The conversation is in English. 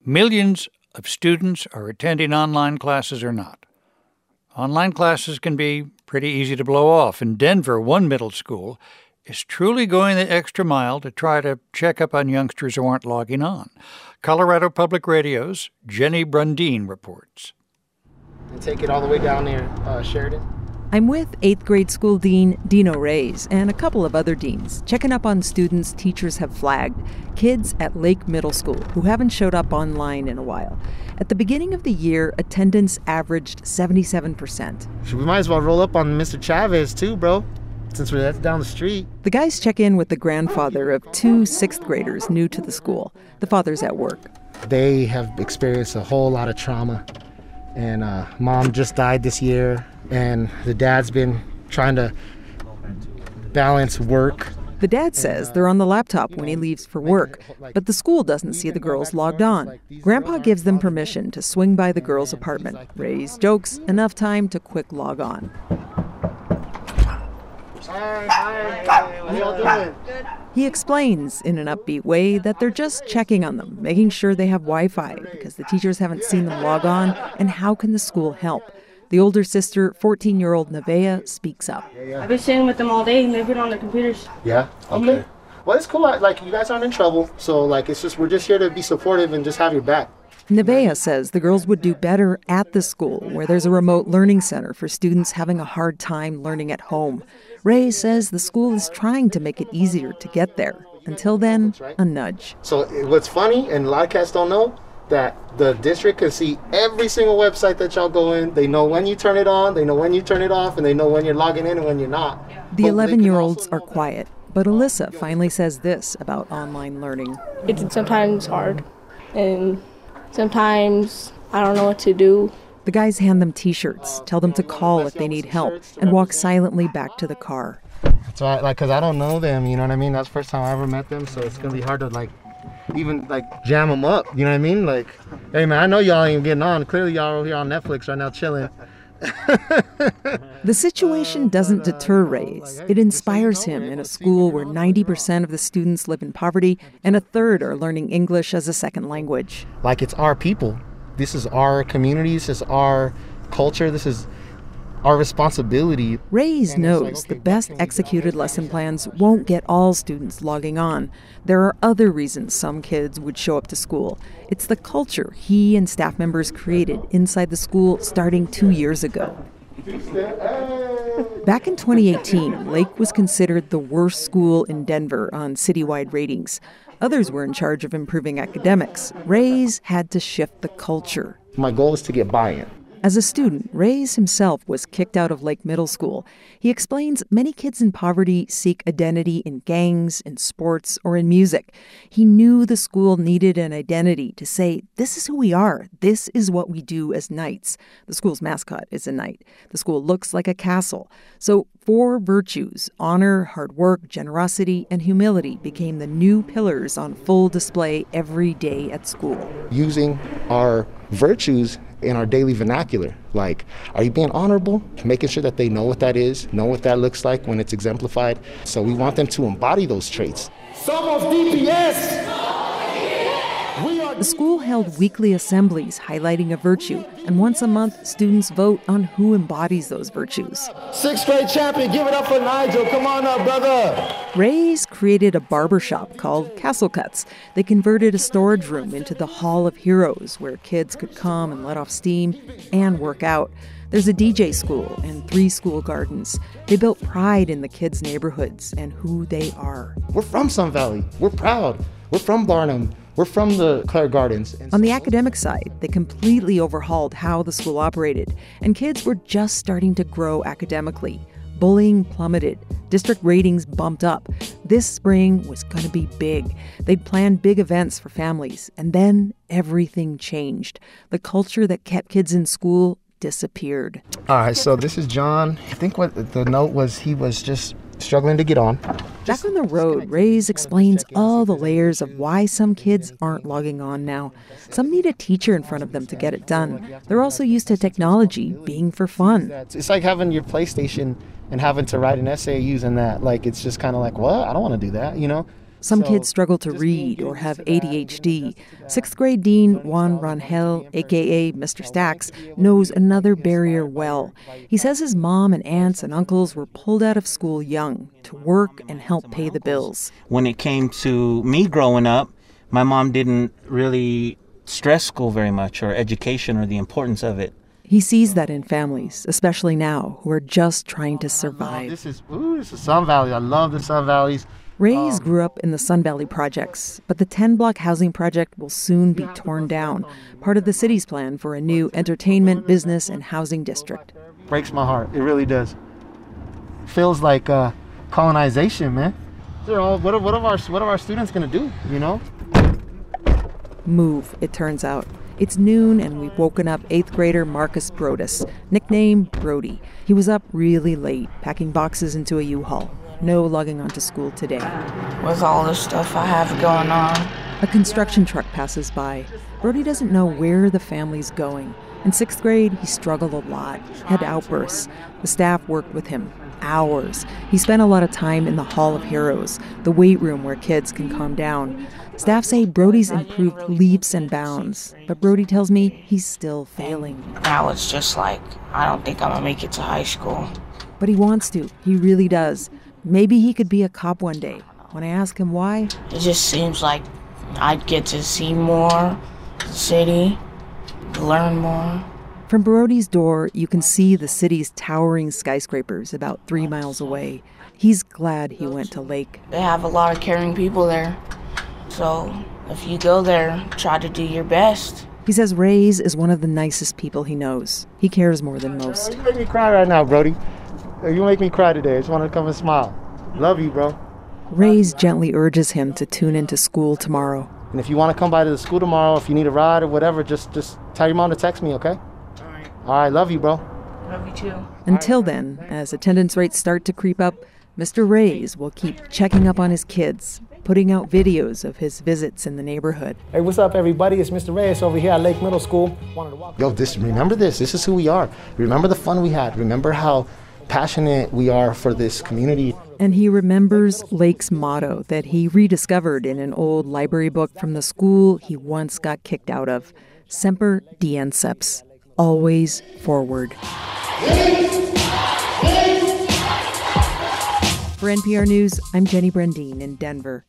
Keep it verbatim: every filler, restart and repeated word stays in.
Millions of students are attending online classes or not. Online classes can be pretty easy to blow off. In Denver, one middle school is truly going the extra mile to try to check up on youngsters who aren't logging on. Colorado Public Radio's Jenny Brundeen reports. And take it all the way down near uh, Sheridan. I'm with eighth grade school dean Dino Reyes and a couple of other deans, checking up on students teachers have flagged, kids at Lake Middle School who haven't showed up online in a while. At the beginning of the year, attendance averaged seventy-seven percent. We might as well roll up on Mister Chavez too, bro, since we're that's down the street. The guys check in with the grandfather of two sixth graders new to the school. The father's at work. They have experienced a whole lot of trauma. And uh, mom just died this year, and the dad's been trying to balance work. The dad says they're on the laptop when he leaves for work, but the school doesn't see the girls logged on. Grandpa gives them permission to swing by the girls' apartment. Ray's jokes, enough time to quick log on. Hi, hi, what are y'all doing? Good. He explains in an upbeat way that they're just checking on them, making sure they have Wi-Fi because the teachers haven't seen them log on, and how can the school help? The older sister, fourteen-year-old Nevaeh, speaks up. I've been sitting with them all day and they've been on their computers. Yeah? Okay. Mm-hmm. Well, it's cool. Like, you guys aren't in trouble, so, like, it's just, we're just here to be supportive and just have your back. Nevaeh says the girls would do better at the school, where there's a remote learning center for students having a hard time learning at home. Ray says the school is trying to make it easier to get there. Until then, a nudge. So what's funny, and a lot of cats don't know, that the district can see every single website that y'all go in. They know when you turn it on, they know when you turn it off, and they know when you're logging in and when you're not. The eleven-year-olds are quiet, but Alyssa finally says this about online learning. It's sometimes hard, and sometimes I don't know what to do. The guys hand them T-shirts, tell them to call if they need help, and walk silently back to the car. That's right, like, because I don't know them, you know what I mean? That's the first time I ever met them, so it's going to be hard to, like, even, like, jam them up, you know what I mean? Like, hey, man, I know y'all ain't getting on. Clearly, y'all are here on Netflix right now chilling. The situation doesn't deter Reyes. It inspires him in a school where ninety percent of the students live in poverty and a third are learning English as a second language. Like, it's our people. This is our community. This is our culture. This is our responsibility. Reyes knows the best executed lesson plans won't get all students logging on. There are other reasons some kids would show up to school. It's the culture he and staff members created inside the school starting two years ago. Back in twenty eighteen, Lake was considered the worst school in Denver on citywide ratings. Others were in charge of improving academics. Reyes had to shift the culture. My goal is to get buy-in. As a student, Reyes himself was kicked out of Lake Middle School. He explains many kids in poverty seek identity in gangs, in sports, or in music. He knew the school needed an identity to say, this is who we are. This is what we do as knights. The school's mascot is a knight. The school looks like a castle. So four virtues, honor, hard work, generosity, and humility, became the new pillars on full display every day at school. Using our virtues in our daily vernacular. Like, are you being honorable? Making sure that they know what that is, know what that looks like when it's exemplified. So we want them to embody those traits. Some of D P S! The school held weekly assemblies highlighting a virtue, and once a month, students vote on who embodies those virtues. Sixth grade champion, give it up for Nigel. Come on up, brother. Reyes created a barbershop called Castle Cuts. They converted a storage room into the Hall of Heroes, where kids could come and let off steam and work out. There's a D J school and three school gardens. They built pride in the kids' neighborhoods and who they are. We're from Sun Valley. We're proud. We're from Barnum. We're from the Clare Gardens. On the academic side, they completely overhauled how the school operated, and kids were just starting to grow academically. Bullying plummeted. District ratings bumped up. This spring was going to be big. They'd planned big events for families, and then everything changed. The culture that kept kids in school disappeared. All right, so this is John. I think what the note was, he was just struggling to get on. Back on the road, Reyes explains all the layers of why some kids aren't logging on now. Some need a teacher in front of them to get it done. They're also used to technology being for fun. It's like having your PlayStation and having to write an essay using that. Like, it's just kind of like, what? I don't want to do that, you know? Some So, kids struggle to just being read or used have to that, A D H D. getting adjusted to that. Sixth grade Dean Juan Rangel, a k a. Mister Stacks, knows another barrier well. He says his mom and aunts and uncles were pulled out of school young to work and help pay the bills. When it came to me growing up, my mom didn't really stress school very much, or education, or the importance of it. He sees that in families, especially now, who are just trying to survive. This is, ooh, this is Sun Valley. I love the Sun Valleys. Reyes grew up in the Sun Valley projects, but the ten-block housing project will soon be torn down, part of the city's plan for a new entertainment, business, and housing district. Breaks my heart. It really does. Feels like uh, colonization, man. They're all, what, are, what, are our, what are our students going to do, you know? Move, it turns out. It's noon and we've woken up eighth grader Marcus Brodus, nicknamed Brody. He was up really late, packing boxes into a U-Haul. No logging onto school today. With all the stuff I have going on. A construction truck passes by. Brody doesn't know where the family's going. In sixth grade, he struggled a lot, had outbursts. The staff worked with him. Hours. He spent a lot of time in the Hall of Heroes, the weight room where kids can calm down. Staff say Brody's improved leaps and bounds, but Brody tells me he's still failing. Now it's just like, I don't think I'm gonna make it to high school. But he wants to. He really does. Maybe he could be a cop one day. When I ask him why, It just seems like I'd get to see more city, learn more. from Brody's door, you can see the city's towering skyscrapers about three miles away. He's glad he went to Lake. They have a lot of caring people there. So if you go there, try to do your best. He says Reyes is one of the nicest people he knows. He cares more than most. You make me cry right now, Brody. You make me cry today. I just want to come and smile. Love you, bro. Reyes gently urges him to tune into school tomorrow. And if you want to come by to the school tomorrow, if you need a ride or whatever, just just tell your mom to text me, okay? All right. All right, love you, bro. Love you too. Until then, as attendance rates start to creep up, Mister Reyes will keep checking up on his kids, putting out videos of his visits in the neighborhood. Hey, what's up, everybody? It's Mister Reyes over here at Lake Middle School. Wanted to walk. Yo, this remember this. This is who we are. Remember the fun we had. Remember how passionate we are for this community. And he remembers Lake's motto that he rediscovered in an old library book from the school he once got kicked out of. Semper Dienceps, always forward. For N P R News, I'm Jenny Brendine in Denver.